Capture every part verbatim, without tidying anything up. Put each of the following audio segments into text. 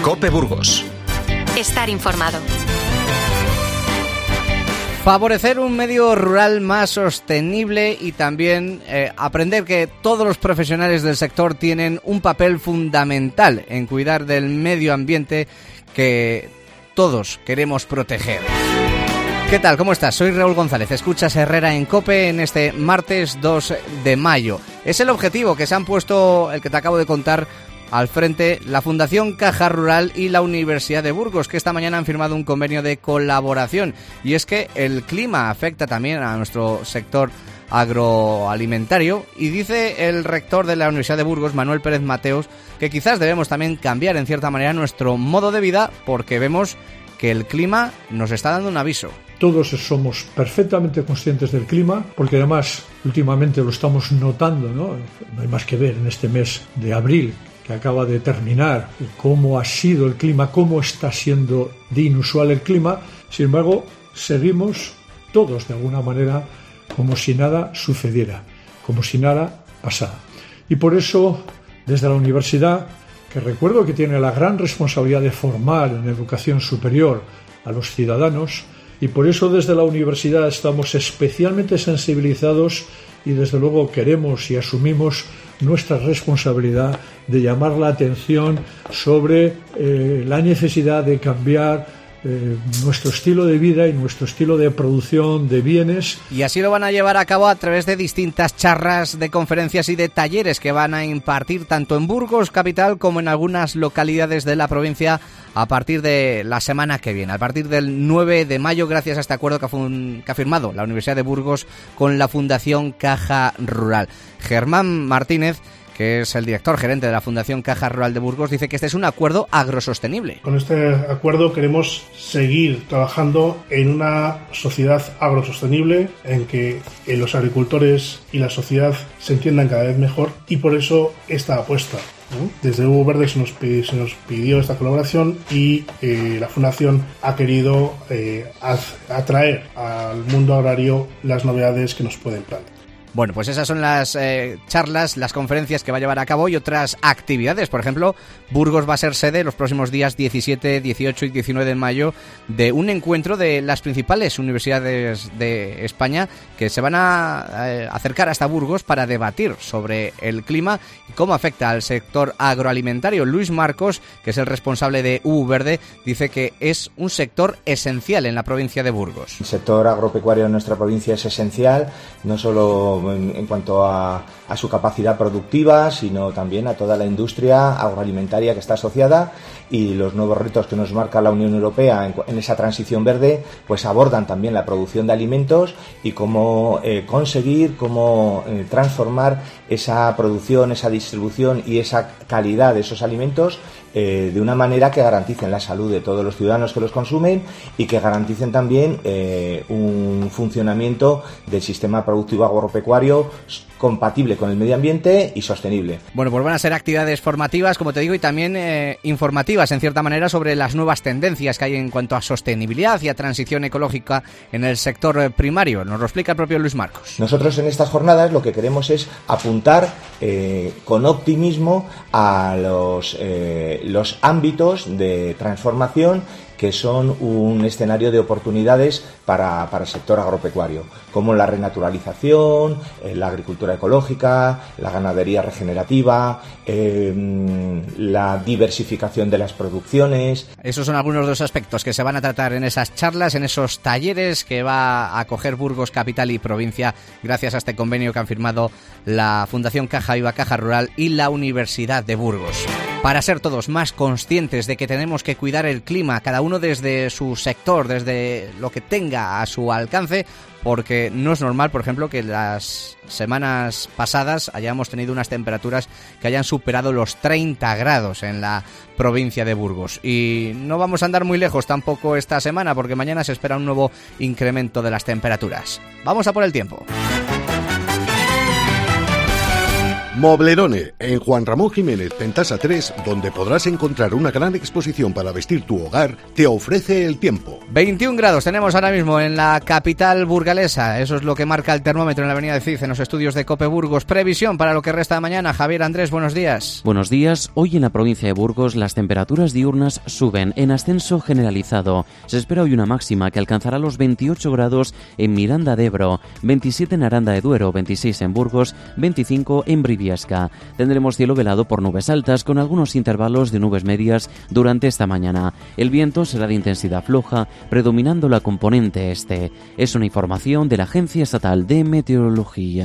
COPE Burgos. Estar informado. Favorecer un medio rural más sostenible y también eh, aprender que todos los profesionales del sector tienen un papel fundamental en cuidar del medio ambiente que todos queremos proteger. ¿Qué tal? ¿Cómo estás? Soy Raúl González. Escuchas Herrera en COPE en este martes dos de mayo. Es el objetivo que se han puesto, el que te acabo de contar, al frente la Fundación Caja Rural y la Universidad de Burgos, que esta mañana han firmado un convenio de colaboración. Y es que el clima afecta también a nuestro sector agroalimentario y dice el rector de la Universidad de Burgos, Manuel Pérez Mateos, que quizás debemos también cambiar en cierta manera nuestro modo de vida porque vemos que el clima nos está dando un aviso. Todos somos perfectamente conscientes del clima, porque además últimamente lo estamos notando, ¿no? No hay más que ver en este mes de abril que acaba de terminar, cómo ha sido el clima, cómo está siendo de inusual el clima. Sin embargo, seguimos todos de alguna manera como si nada sucediera, como si nada pasara. Y por eso, desde la universidad, que recuerdo que tiene la gran responsabilidad de formar en educación superior a los ciudadanos, y por eso desde la universidad estamos especialmente sensibilizados y desde luego queremos y asumimos nuestra responsabilidad de llamar la atención sobre eh, la necesidad de cambiar Eh, nuestro estilo de vida y nuestro estilo de producción de bienes. Y así lo van a llevar a cabo a través de distintas charlas, de conferencias y de talleres que van a impartir tanto en Burgos capital como en algunas localidades de la provincia a partir de la semana que viene, a partir del nueve de mayo, gracias a este acuerdo que ha, fun- que ha firmado la Universidad de Burgos con la Fundación Caja Rural. Germán Martínez, que es el director gerente de la Fundación Caja Rural de Burgos, dice que este es un acuerdo agrosostenible. Con este acuerdo queremos seguir trabajando en una sociedad agrosostenible, en que los agricultores y la sociedad se entiendan cada vez mejor, y por eso esta apuesta, ¿no? Desde U Verde se nos, pidió, se nos pidió esta colaboración y eh, la Fundación ha querido eh, atraer al mundo agrario las novedades que nos pueden plantear. Bueno, pues esas son las eh, charlas, las conferencias que va a llevar a cabo y otras actividades. Por ejemplo, Burgos va a ser sede los próximos días diecisiete, dieciocho y diecinueve de mayo de un encuentro de las principales universidades de España que se van a eh, acercar hasta Burgos para debatir sobre el clima y cómo afecta al sector agroalimentario. Luis Marcos, que es el responsable de U Verde, dice que es un sector esencial en la provincia de Burgos. El sector agropecuario en nuestra provincia es esencial, no solo En, en cuanto a, a su capacidad productiva, sino también a toda la industria agroalimentaria que está asociada, y los nuevos retos que nos marca la Unión Europea en, en esa transición verde, pues abordan también la producción de alimentos y cómo eh, conseguir, cómo eh, transformar esa producción, esa distribución y esa calidad de esos alimentos eh, de una manera que garanticen la salud de todos los ciudadanos que los consumen y que garanticen también eh, un funcionamiento del sistema productivo agropecuario compatible con el medio ambiente y sostenible. Bueno, pues van a ser actividades formativas, como te digo, y también eh, informativas, en cierta manera, sobre las nuevas tendencias que hay en cuanto a sostenibilidad y a transición ecológica en el sector primario. Nos lo explica el propio Luis Marcos. Nosotros en estas jornadas lo que queremos es apuntar eh, con optimismo a los, eh, los ámbitos de transformación que son un escenario de oportunidades para, para el sector agropecuario, como la renaturalización, eh, la agricultura ecológica, la ganadería regenerativa, eh, la diversificación de las producciones. Esos son algunos de los aspectos que se van a tratar en esas charlas, en esos talleres que va a acoger Burgos capital y provincia gracias a este convenio que han firmado la Fundación Caja Viva Caja Rural y la Universidad de Burgos. Para ser todos más conscientes de que tenemos que cuidar el clima, cada uno desde su sector, desde lo que tenga a su alcance, porque no es normal, por ejemplo, que las semanas pasadas hayamos tenido unas temperaturas que hayan superado los treinta grados en la provincia de Burgos. Y no vamos a andar muy lejos tampoco esta semana, porque mañana se espera un nuevo incremento de las temperaturas. Vamos a por el tiempo. Moblerone, en Juan Ramón Jiménez Pentasa tres, donde podrás encontrar una gran exposición para vestir tu hogar, te ofrece el tiempo. veintiún grados tenemos ahora mismo en la capital burgalesa, eso es lo que marca el termómetro en la avenida de Cid, en los estudios de Cope Burgos. Previsión para lo que resta de mañana. Javier Andrés, buenos días. Buenos días. Hoy en la provincia de Burgos las temperaturas diurnas suben en ascenso generalizado. Se espera hoy una máxima que alcanzará los veintiocho grados en Miranda de Ebro, veintisiete en Aranda de Duero, veintiséis en Burgos, veinticinco en Briviesca. Tendremos cielo velado por nubes altas con algunos intervalos de nubes medias durante esta mañana. El viento será de intensidad floja, predominando la componente este. Es una información de la Agencia Estatal de Meteorología.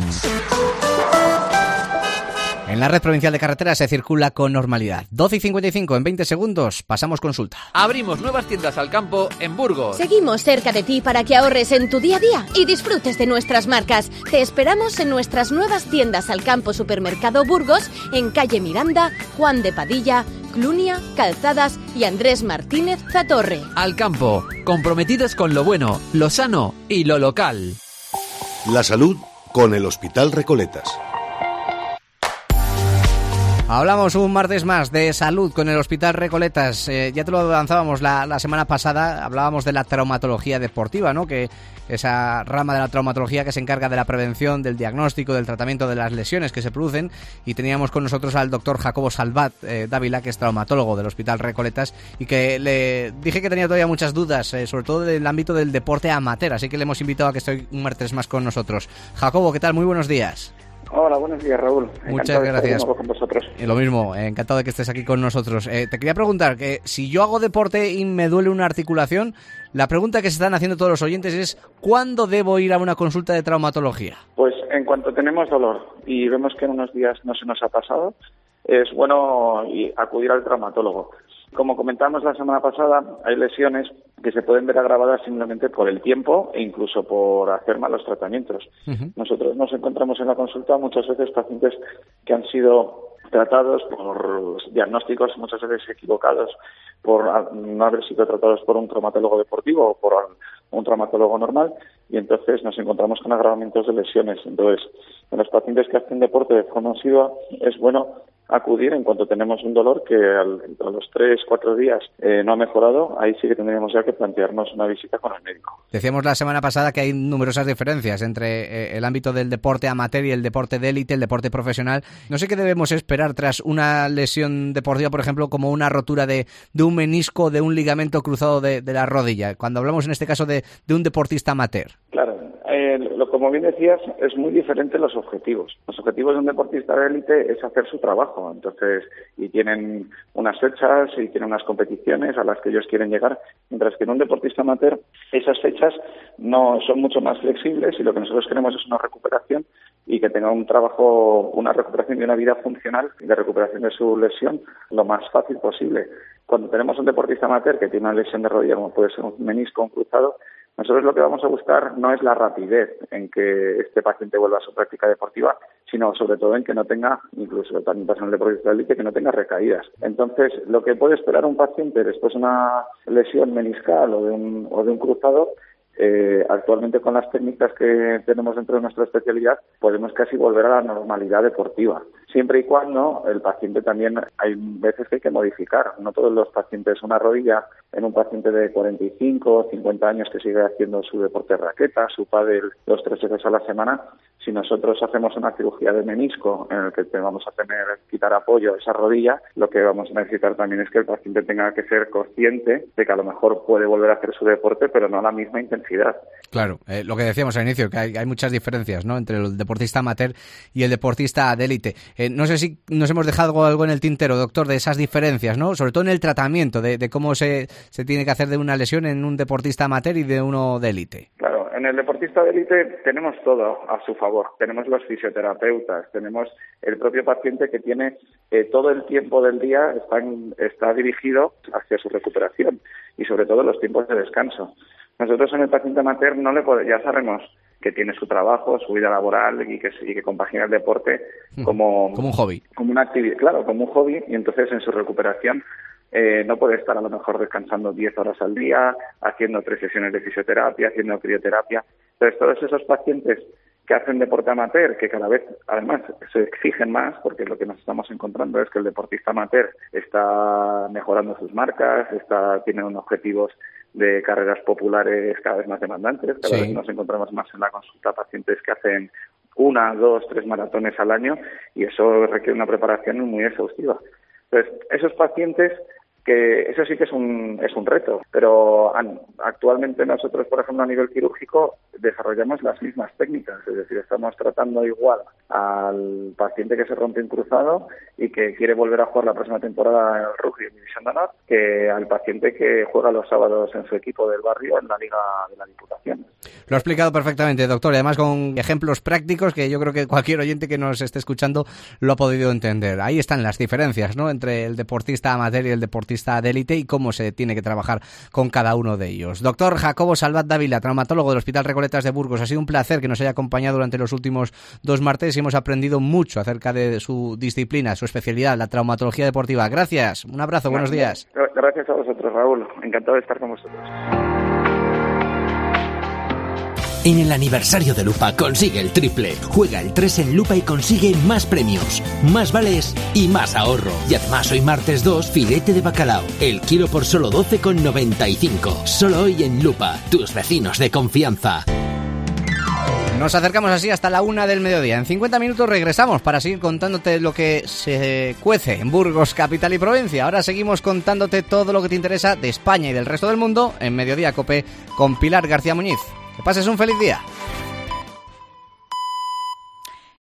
En la red provincial de carreteras se circula con normalidad. doce y cincuenta y cinco, en veinte segundos pasamos consulta. Abrimos nuevas tiendas Alcampo en Burgos. Seguimos cerca de ti para que ahorres en tu día a día y disfrutes de nuestras marcas. Te esperamos en nuestras nuevas tiendas Alcampo Supermercado Burgos, en calle Miranda, Juan de Padilla, Clunia, Calzadas y Andrés Martínez Zatorre. Alcampo, comprometidos con lo bueno, lo sano y lo local. La salud con el Hospital Recoletas. Hablamos un martes más de salud con el Hospital Recoletas. Eh, ya te lo avanzábamos la, la semana pasada, hablábamos de la traumatología deportiva, ¿no? Que esa rama de la traumatología que se encarga de la prevención, del diagnóstico, del tratamiento de las lesiones que se producen, y teníamos con nosotros al doctor Jacobo Salvat eh, Dávila, que es traumatólogo del Hospital Recoletas, y que le dije que tenía todavía muchas dudas, eh, sobre todo del ámbito del deporte amateur, así que le hemos invitado a que esté un martes más con nosotros. Jacobo, ¿qué tal? Muy buenos días. Hola, buenos días, Raúl. Muchas gracias. Con vosotros. Y lo mismo, eh, encantado de que estés aquí con nosotros. Eh, te quería preguntar que si yo hago deporte y me duele una articulación, la pregunta que se están haciendo todos los oyentes es ¿cuándo debo ir a una consulta de traumatología? Pues en cuanto tenemos dolor y vemos que en unos días no se nos ha pasado, es bueno acudir al traumatólogo. Como comentamos la semana pasada, hay lesiones que se pueden ver agravadas simplemente por el tiempo e incluso por hacer malos tratamientos. Uh-huh. Nosotros nos encontramos en la consulta muchas veces pacientes que han sido tratados por diagnósticos muchas veces equivocados, por no haber sido tratados por un traumatólogo deportivo o por un traumatólogo normal, y entonces nos encontramos con agravamientos de lesiones. Entonces, en los pacientes que hacen deporte de forma asidua es bueno acudir en cuanto tenemos un dolor que al, a los tres, cuatro días eh, no ha mejorado. Ahí sí que tendríamos ya que plantearnos una visita con el médico. Decíamos la semana pasada que hay numerosas diferencias entre eh, el ámbito del deporte amateur y el deporte de élite, el deporte profesional. No sé qué debemos esperar tras una lesión deportiva, por ejemplo, como una rotura de, de un menisco, de un ligamento cruzado de, de la rodilla, cuando hablamos en este caso de, de un deportista amateur. Claro. Eh, lo, como bien decías, es muy diferente los objetivos. Los objetivos de un deportista de élite es hacer su trabajo, entonces, y tienen unas fechas y tienen unas competiciones a las que ellos quieren llegar, mientras que en un deportista amateur esas fechas no son mucho más flexibles y lo que nosotros queremos es una recuperación y que tenga un trabajo, una recuperación y una vida funcional de recuperación de su lesión lo más fácil posible. Cuando tenemos un deportista amateur que tiene una lesión de rodilla, como puede ser un menisco, un cruzado, nosotros lo que vamos a buscar no es la rapidez en que este paciente vuelva a su práctica deportiva, sino sobre todo en que no tenga, incluso también pasa en el deportista de élite, que no tenga recaídas. Entonces, lo que puede esperar un paciente después de una lesión meniscal o de un, o de un cruzado, eh, actualmente con las técnicas que tenemos dentro de nuestra especialidad, podemos casi volver a la normalidad deportiva. Siempre y cuando el paciente también, hay veces que hay que modificar. No todos los pacientes, una rodilla en un paciente de cuarenta y cinco o cincuenta años que sigue haciendo su deporte de raqueta, su pádel dos tres veces a la semana, si nosotros hacemos una cirugía de menisco en el que vamos a tener quitar apoyo a esa rodilla, lo que vamos a necesitar también es que el paciente tenga que ser consciente de que a lo mejor puede volver a hacer su deporte, pero no a la misma intensidad. Claro, eh, lo que decíamos al inicio, que hay, hay muchas diferencias, ¿no?, entre el deportista amateur y el deportista de élite. Eh, no sé si nos hemos dejado algo en el tintero, doctor, de esas diferencias, ¿no?, sobre todo en el tratamiento, de, de cómo se, se tiene que hacer de una lesión en un deportista amateur y de uno de élite. Claro, en el deportista de élite tenemos todo a su favor. Tenemos los fisioterapeutas, tenemos el propio paciente que tiene eh, todo el tiempo del día está, en, está dirigido hacia su recuperación y sobre todo los tiempos de descanso. Nosotros en el paciente amateur no le podemos, ya sabemos que tiene su trabajo, su vida laboral y que, y que compagina el deporte como, como un hobby. Como una actividad, claro, como un hobby, y entonces en su recuperación eh, no puede estar a lo mejor descansando diez horas al día, haciendo tres sesiones de fisioterapia, haciendo crioterapia. Entonces todos esos pacientes que hacen deporte amateur, que cada vez además se exigen más, porque lo que nos estamos encontrando es que el deportista amateur está mejorando sus marcas, está tiene unos objetivos de carreras populares cada vez más demandantes, cada sí. vez nos encontramos más en la consulta pacientes que hacen una, dos, tres maratones al año, y eso requiere una preparación muy exhaustiva. Entonces, esos pacientes, que eso sí que es un es un reto, pero actualmente nosotros, por ejemplo, a nivel quirúrgico desarrollamos las mismas técnicas, es decir, estamos tratando igual al paciente que se rompe un cruzado y que quiere volver a jugar la próxima temporada en el rugby en División de Honor, que al paciente que juega los sábados en su equipo del barrio en la Liga de la Diputación. Lo ha explicado perfectamente, doctor, y además con ejemplos prácticos que yo creo que cualquier oyente que nos esté escuchando lo ha podido entender. Ahí están las diferencias, ¿no?, entre el deportista amateur y el deportista de élite y cómo se tiene que trabajar con cada uno de ellos. Doctor Jacobo Salvat Dávila, traumatólogo del Hospital Recoletas de Burgos, ha sido un placer que nos haya acompañado durante los últimos dos martes y hemos aprendido mucho acerca de su disciplina, su especialidad, la traumatología deportiva. Gracias, un abrazo, buenos días. Gracias a vosotros, Raúl, encantado de estar con vosotros. En el aniversario de Lupa consigue el triple. Juega el tres en Lupa y consigue más premios, más vales y más ahorro. Y además hoy martes dos, filete de bacalao. El kilo por solo doce con noventa y cinco. Solo hoy en Lupa, tus vecinos de confianza. Nos acercamos así hasta la una del mediodía. En cincuenta minutos regresamos para seguir contándote lo que se cuece en Burgos, capital y provincia. Ahora seguimos contándote todo lo que te interesa de España y del resto del mundo en Mediodía Cope con Pilar García Muñiz. Que pases un feliz día.